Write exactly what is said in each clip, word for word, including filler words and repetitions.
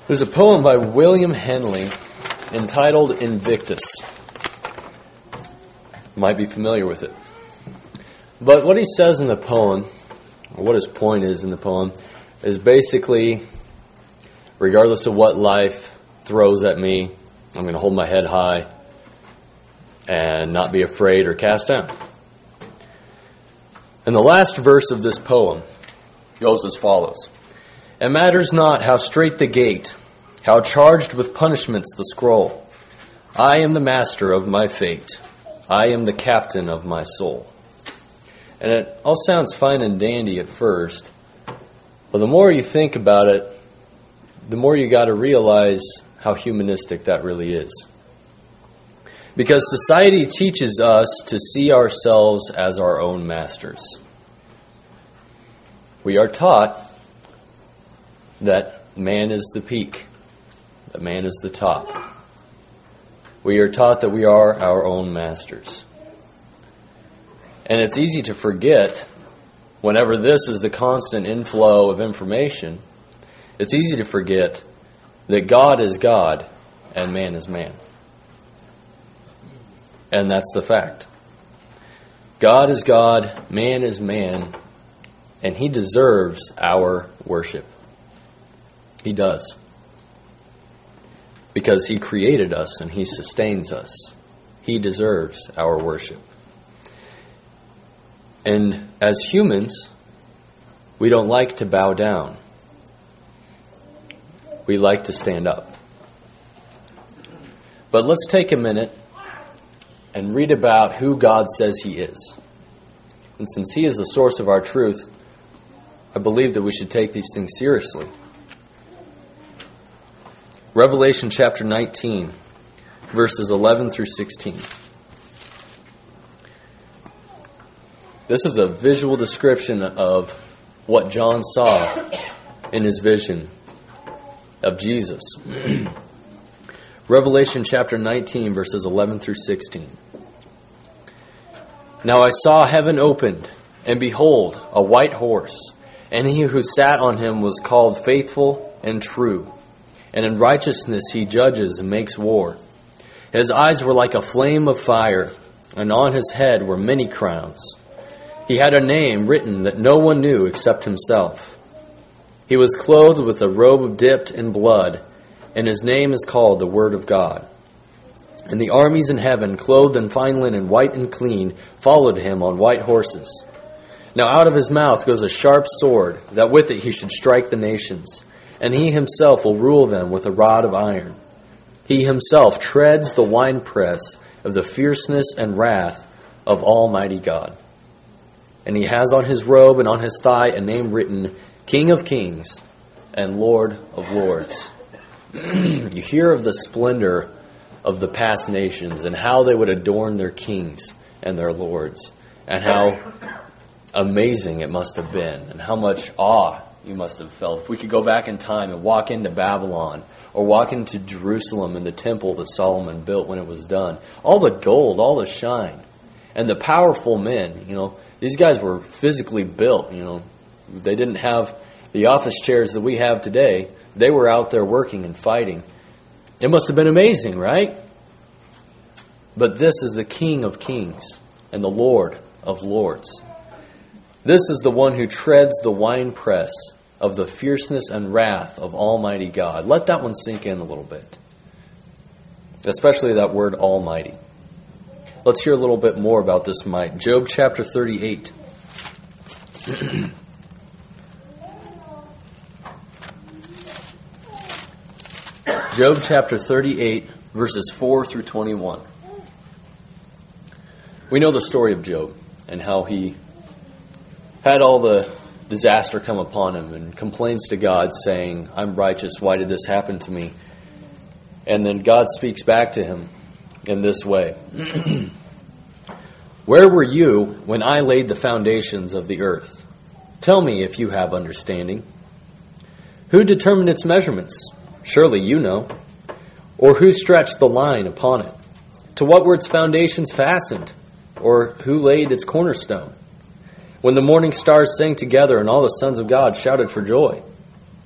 There's a poem by William Henley entitled Invictus. You might be familiar with it. But what he says in the poem, or what his point is in the poem, is basically, regardless of what life throws at me, I'm going to hold my head high and not be afraid or cast down. And the last verse of this poem goes as follows. It matters not how strait the gate, how charged with punishments the scroll. I am the master of my fate. I am the captain of my soul. And it all sounds fine and dandy at first, but the more you think about it, the more you got to realize how humanistic that really is. Because society teaches us to see ourselves as our own masters. We are taught that man is the peak, that man is the top. We are taught that we are our own masters. And it's easy to forget, whenever this is the constant inflow of information, it's easy to forget that God is God and man is man. And that's the fact. God is God, man is man, and he deserves our worship. He does. Because he created us and he sustains us. He deserves our worship. And as humans, we don't like to bow down. We like to stand up. But let's take a minute and read about who God says he is. And since he is the source of our truth, I believe that we should take these things seriously. Revelation chapter nineteen, verses eleven through sixteen. This is a visual description of what John saw in his vision of Jesus. Revelation chapter nineteen, verses eleven through sixteen. Now I saw heaven opened, and behold, a white horse, and he who sat on him was called Faithful and True, and in righteousness he judges and makes war. His eyes were like a flame of fire, and on his head were many crowns. He had a name written that no one knew except himself. He was clothed with a robe dipped in blood, and his name is called the Word of God. And the armies in heaven, clothed in fine linen, white and clean, followed him on white horses. Now out of his mouth goes a sharp sword, that with it he should strike the nations. And he himself will rule them with a rod of iron. He himself treads the winepress of the fierceness and wrath of Almighty God. And he has on his robe and on his thigh a name written, King of Kings and Lord of Lords. You hear of the splendor of the past nations and how they would adorn their kings and their lords, and how amazing it must have been, and how much awe you must have felt. If we could go back in time and walk into Babylon, or walk into Jerusalem and the temple that Solomon built when it was done, all the gold, all the shine, and the powerful men, you know, these guys were physically built, you know, they didn't have the office chairs that we have today. They were out there working and fighting. It must have been amazing, right? But this is the King of Kings and the Lord of Lords. This is the one who treads the winepress of the fierceness and wrath of Almighty God. Let that one sink in a little bit. Especially that word Almighty. Let's hear a little bit more about this might. Job chapter thirty-eight. Job chapter thirty-eight, verses four through twenty-one. We know the story of Job and how he had all the disaster come upon him and complains to God saying, I'm righteous, why did this happen to me? And then God speaks back to him in this way. Where were you when I laid the foundations of the earth? Tell me if you have understanding. Who determined its measurements? Surely you know. Or who stretched the line upon it? To what were its foundations fastened? Or who laid its cornerstone? When the morning stars sang together and all the sons of God shouted for joy.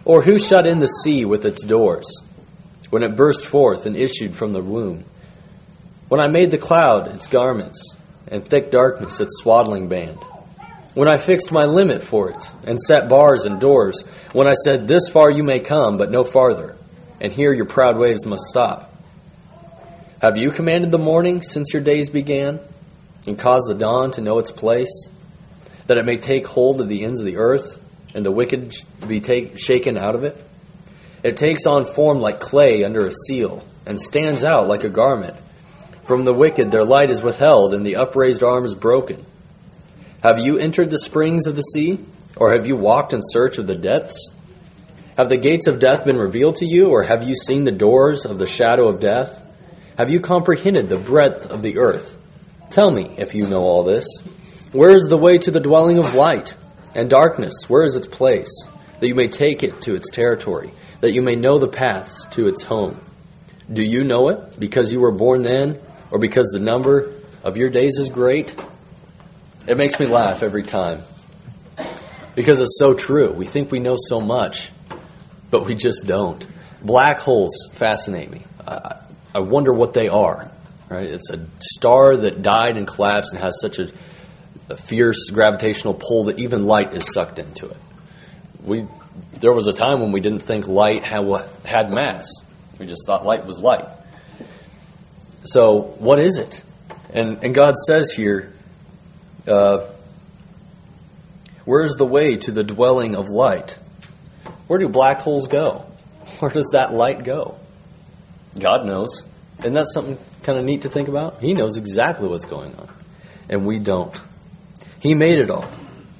Or who shut in the sea with its doors, when it burst forth and issued from the womb? When I made the cloud its garments, and thick darkness its swaddling band? When I fixed my limit for it, and set bars and doors, when I said, this far you may come, but no farther, and here your proud waves must stop? Have you commanded the morning since your days began, and caused the dawn to know its place, that it may take hold of the ends of the earth, and the wicked be take, shaken out of it? It takes on form like clay under a seal, and stands out like a garment. From the wicked their light is withheld, and the upraised arm is broken. Have you entered the springs of the sea, or have you walked in search of the depths? Have the gates of death been revealed to you, or have you seen the doors of the shadow of death? Have you comprehended the breadth of the earth? Tell me, if you know all this. Where is the way to the dwelling of light? And darkness, where is its place? That you may take it to its territory, that you may know the paths to its home. Do you know it, because you were born then, or because the number of your days is great? It makes me laugh every time, because it's so true. We think we know so much, but we just don't. Black holes fascinate me. I, I wonder what they are. Right? It's a star that died and collapsed and has such a, a fierce gravitational pull that even light is sucked into it. We there was a time when we didn't think light had had mass. We just thought light was light. So what is it? And and God says here, uh, where's the way to the dwelling of light? Where do black holes go? Where does that light go? God knows. Isn't that something kind of neat to think about? He knows exactly what's going on, and we don't. He made it all,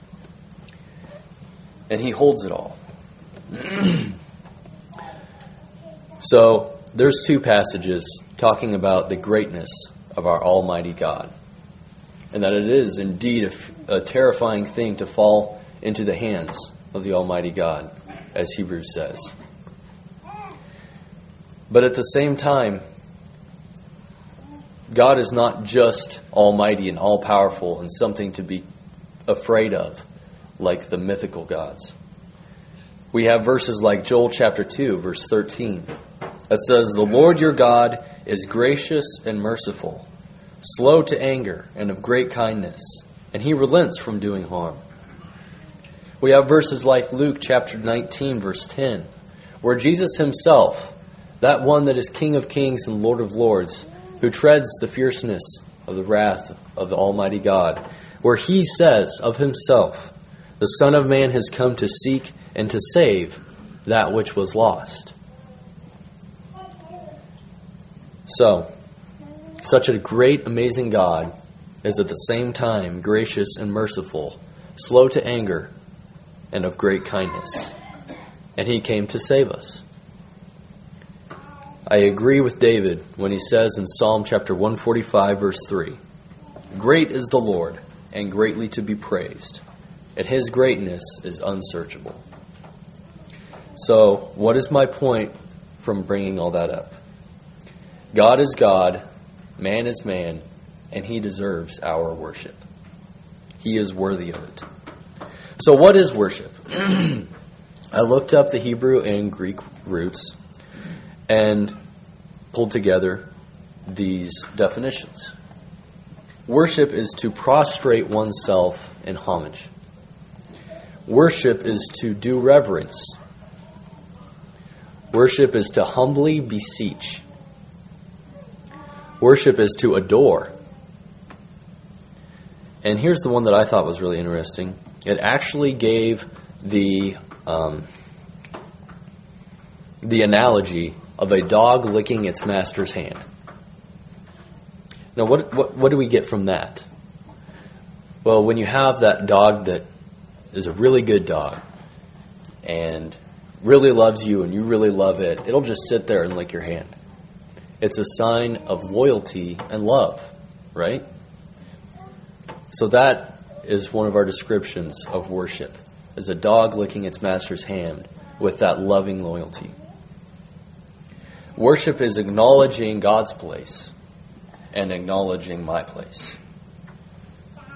and He holds it all. So there's two passages talking about the greatness of our Almighty God, and that it is indeed a, a terrifying thing to fall into the hands of the Almighty God, as Hebrews says. But at the same time, God is not just almighty and all-powerful and something to be afraid of, like the mythical gods. We have verses like Joel chapter two, verse thirteen, that says, "The Lord your God is gracious and merciful, slow to anger and of great kindness, and He relents from doing harm." We have verses like Luke chapter nineteen, verse ten, where Jesus Himself, that one that is King of kings and Lord of lords, who treads the fierceness of the wrath of the Almighty God, where He says of Himself, "The Son of Man has come to seek and to save that which was lost." So, such a great, amazing God is at the same time gracious and merciful, slow to anger, and of great kindness. And He came to save us. I agree with David when he says in Psalm chapter one forty-five, verse three, "Great is the Lord, and greatly to be praised, and His greatness is unsearchable." So, what is my point from bringing all that up? God is God, man is man, and He deserves our worship. He is worthy of it. So what is worship? I looked up the Hebrew and Greek roots and pulled together these definitions. Worship is to prostrate oneself in homage. Worship is to do reverence. Worship is to humbly beseech. Worship is to adore. And here's the one that I thought was really interesting. It actually gave the um, the analogy of a dog licking its master's hand. Now, what, what what do we get from that? Well, when you have that dog that is a really good dog and really loves you and you really love it, it'll just sit there and lick your hand. It's a sign of loyalty and love, right? So that is one of our descriptions of worship, is a dog licking its master's hand with that loving loyalty. Worship is acknowledging God's place and acknowledging my place.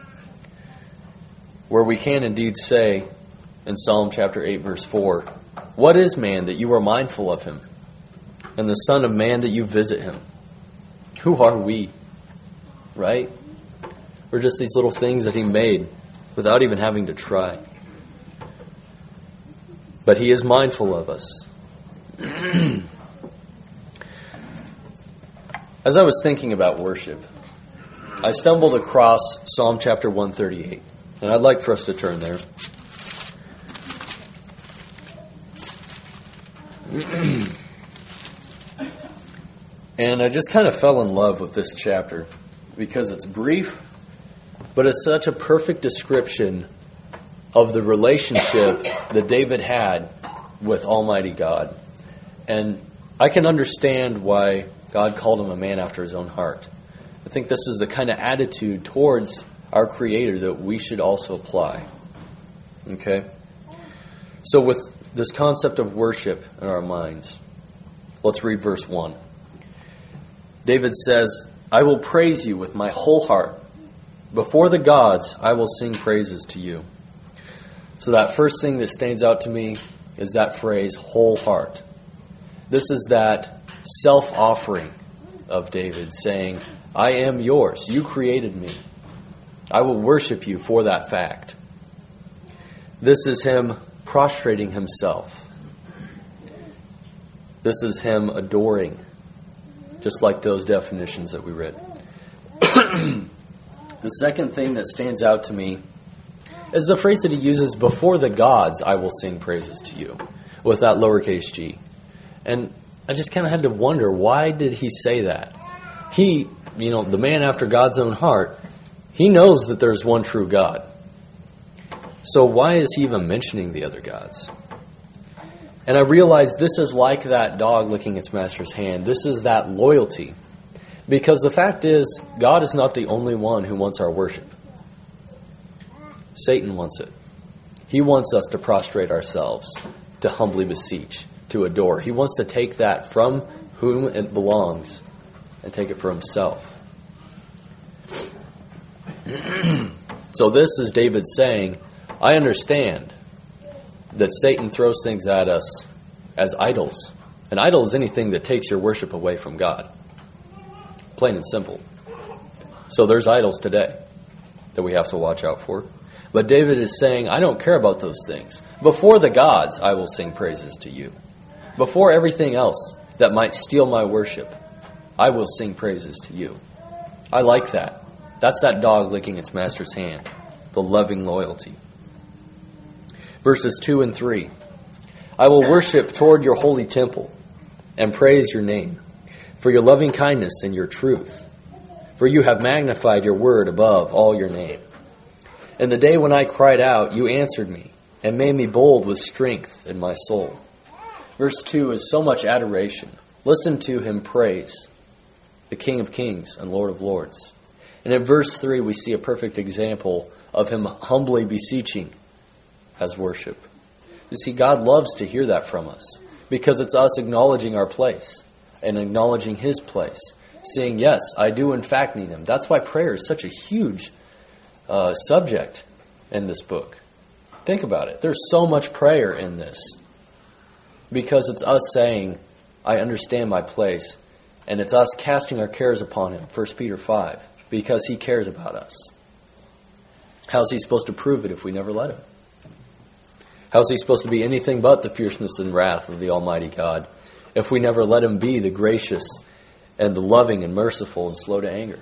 Where we can indeed say in Psalm chapter eight, verse four, What is man that you are mindful of him, and the son of man that you visit him? Who are we? Right? We're just these little things that he made without even having to try. But he is mindful of us. As I was thinking about worship, I stumbled across Psalm chapter one thirty-eight, and I'd like for us to turn there. And I just kind of fell in love with this chapter because it's brief, but it's such a perfect description of the relationship that David had with Almighty God. And I can understand why God called him a man after his own heart. I think this is the kind of attitude towards our Creator that we should also apply. Okay? So with this concept of worship in our minds, let's read verse one. David says, I will praise you with my whole heart. Before the gods, I will sing praises to you. So that first thing that stands out to me is that phrase, whole heart. This is that self-offering of David saying, I am yours. You created me. I will worship you for that fact. This is him prostrating himself. This is him adoring, just like those definitions that we read. The second thing that stands out to me is the phrase that he uses, before the gods I will sing praises to you, with that lowercase g. And I just kind of had to wonder, why did he say that? He, you know, the man after God's own heart, he knows that there's one true God. So why is he even mentioning the other gods? And I realized this is like that dog licking its master's hand. This is that loyalty. Because the fact is, God is not the only one who wants our worship. Satan wants it. He wants us to prostrate ourselves, to humbly beseech, to adore. He wants to take that from whom it belongs and take it for himself. So this is David saying, I understand that Satan throws things at us as idols. An idol is anything that takes your worship away from God. Plain and simple. So there's idols today that we have to watch out for. But David is saying, I don't care about those things. Before the gods, I will sing praises to you. Before everything else that might steal my worship, I will sing praises to you. I like that. That's that dog licking its master's hand. The loving loyalty. Verses two and three. I will worship toward your holy temple and praise your name for your loving kindness and your truth. For you have magnified your word above all your name. In the day when I cried out, you answered me and made me bold with strength in my soul. Verse two is so much adoration. Listen to him praise the King of Kings and Lord of Lords. And in verse three, we see a perfect example of him humbly beseeching as worship. You see, God loves to hear that from us because it's us acknowledging our place and acknowledging his place. Saying, yes, I do in fact need him. That's why prayer is such a huge uh, subject in this book. Think about it. There's so much prayer in this because it's us saying, I understand my place. And it's us casting our cares upon him, First Peter five, because he cares about us. How's he supposed to prove it if we never let him? How's he supposed to be anything but the fierceness and wrath of the Almighty God if we never let him be the gracious and the loving and merciful and slow to anger?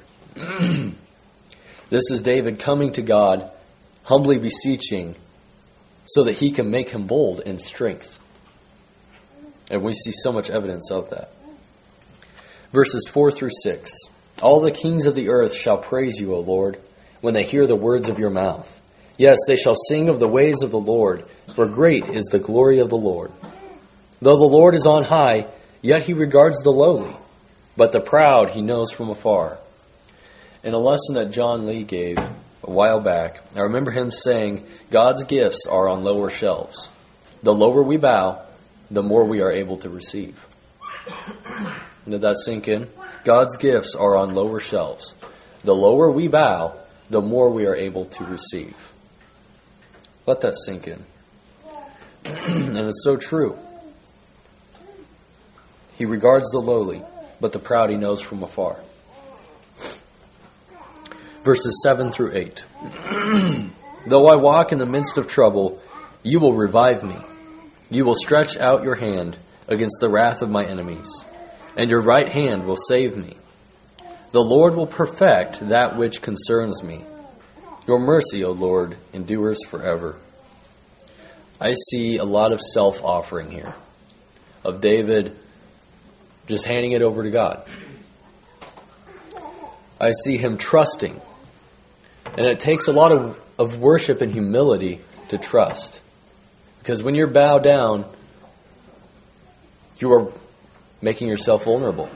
This is David coming to God, humbly beseeching, so that he can make him bold in strength. And we see so much evidence of that. Verses four through six. All the kings of the earth shall praise you, O Lord, when they hear the words of your mouth. Yes, they shall sing of the ways of the Lord, for great is the glory of the Lord. Though the Lord is on high, yet he regards the lowly, but the proud he knows from afar. In a lesson that John Lee gave a while back, I remember him saying, God's gifts are on lower shelves. The lower we bow, the more we are able to receive. Did that sink in? God's gifts are on lower shelves. The lower we bow, the more we are able to receive. Let that sink in. And it's so true. He regards the lowly, but the proud he knows from afar. Verses seven through eight. Though I walk in the midst of trouble, you will revive me. You will stretch out your hand against the wrath of my enemies, and your right hand will save me. The Lord will perfect that which concerns me. Your mercy, O Lord, endures forever. I see a lot of self-offering here, of David just handing it over to God. I see him trusting. And it takes a lot of, of worship and humility to trust. Because when you're bowed down, you are making yourself vulnerable.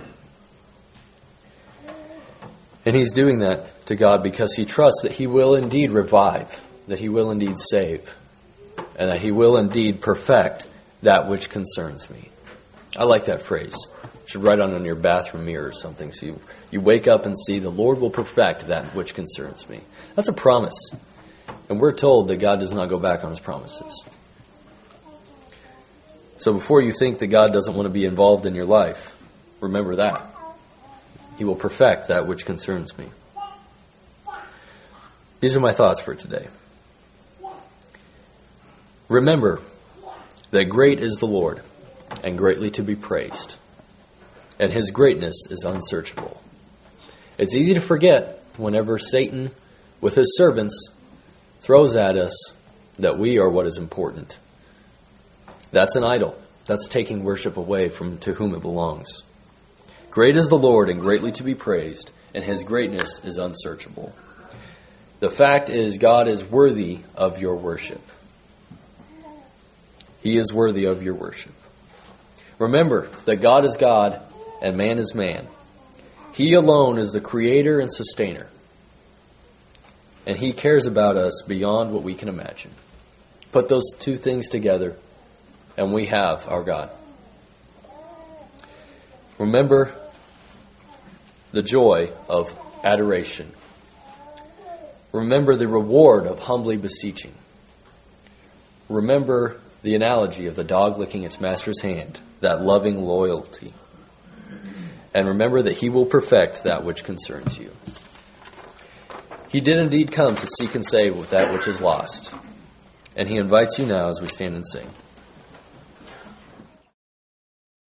And he's doing that to God because he trusts that he will indeed revive, that he will indeed save, and that he will indeed perfect that which concerns me. I like that phrase. You should write on on your bathroom mirror or something so you, you wake up and see the Lord will perfect that which concerns me. That's a promise. And we're told that God does not go back on his promises. So before you think that God doesn't want to be involved in your life, remember that. He will perfect that which concerns me. These are my thoughts for today. Remember that great is the Lord, and greatly to be praised, and his greatness is unsearchable. It's easy to forget whenever Satan, with his servants, throws at us that we are what is important. That's an idol. That's taking worship away from to whom it belongs. Great is the Lord and greatly to be praised, and his greatness is unsearchable. The fact is, God is worthy of your worship. He is worthy of your worship. Remember that God is God and man is man. He alone is the creator and sustainer. And he cares about us beyond what we can imagine. Put those two things together, and we have our God. Remember the joy of adoration. Remember the reward of humbly beseeching. Remember the analogy of the dog licking its master's hand, that loving loyalty. And remember that he will perfect that which concerns you. He did indeed come to seek and save with that which is lost. And he invites you now as we stand and sing.